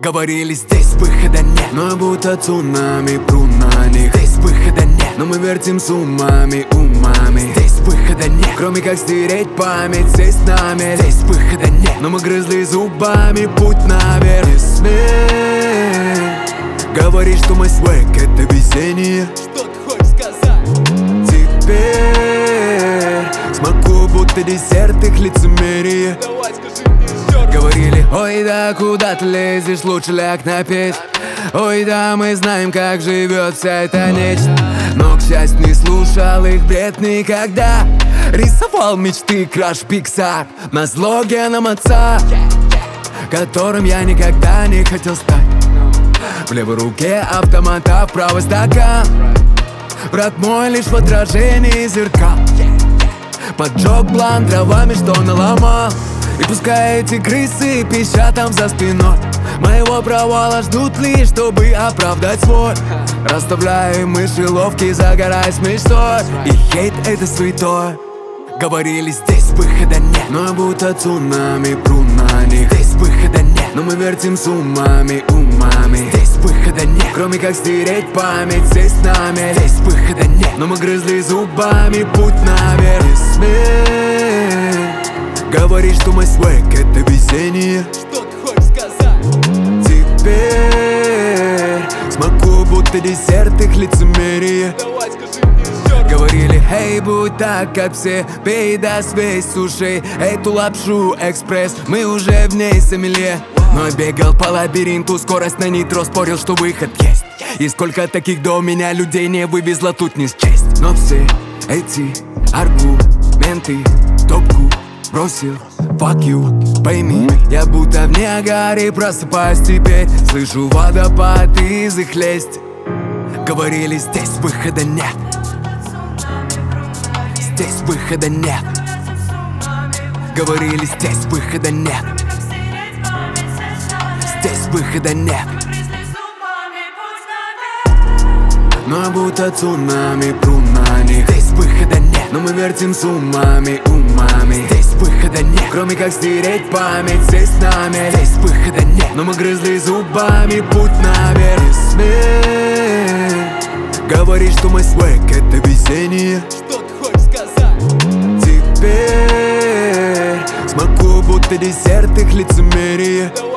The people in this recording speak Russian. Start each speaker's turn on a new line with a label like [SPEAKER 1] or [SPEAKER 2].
[SPEAKER 1] Говорили, здесь выхода нет, но будто цунами пру на них. Здесь выхода нет, но мы вертим с умами. Здесь выхода нет, кроме как стереть память всей с нами. Здесь выхода нет, но мы грызли зубами путь наверх. Не смей говорить, что мой свек — это везение.
[SPEAKER 2] Что ты хочешь сказать?
[SPEAKER 1] Теперь смаку будто десерт их лицемерие.
[SPEAKER 2] Давай скажи мне еще раз.
[SPEAKER 1] Говорили, ой да, куда ты лезешь, лучше ляг на печь. Ой да, мы знаем, как живет вся эта нечто. Но, к счастью, не слушал их бред никогда. Рисовал мечты краш Pixar назло генам отца, которым я никогда не хотел стать. В левой руке автомат, а в правой стакан. Брат мой лишь в отражении зеркал. Поджег план дровами, что наломал. И пускай эти крысы пищат там за спиной, моего провала ждут лишь, чтобы оправдать свой. Расставляем мышеловки, загораясь мечтой. И хейт — это святое. Говорили, здесь выхода нет, но будто цунами пру на них. Здесь выхода нет, но мы вертим с умами. Здесь выхода нет, кроме как стереть память всей с нами. Здесь выхода нет, но мы грызли зубами путь наверх. Не смей говорить, что мой свек — это везение.
[SPEAKER 2] Что ты хочешь сказать?
[SPEAKER 1] Теперь смаку будто десерт их лицемерие.
[SPEAKER 2] Давай скажи мне еще раз.
[SPEAKER 1] Говорили, эй, будь так, как все, пей да свей с ушей эту лапшу экспресс, мы уже в ней сомелье. Но бегал по лабиринту, скорость на нитро, спорил, что выход есть. И сколько таких до меня людей не вывезла, тут не счесть. Но все эти аргументы топку бросил, fuck you, пойми. Я будто в Ниагаре просыпаюсь теперь, слышу водопад из их лести. Говорили, здесь выхода нет, здесь выхода нет. Говорили, здесь выхода нет, здесь выхода нет. Но будто цунами пру на них. Здесь выхода нет, но мы вертим с умами. Здесь выхода нет, кроме как стереть память всей с нами. Здесь выхода нет, но мы грызли зубами путь наверх. Не смей говорить, что мой свек — это везение.
[SPEAKER 2] Что ты хочешь сказать?
[SPEAKER 1] Теперь смаку будто десерт их лицемерие.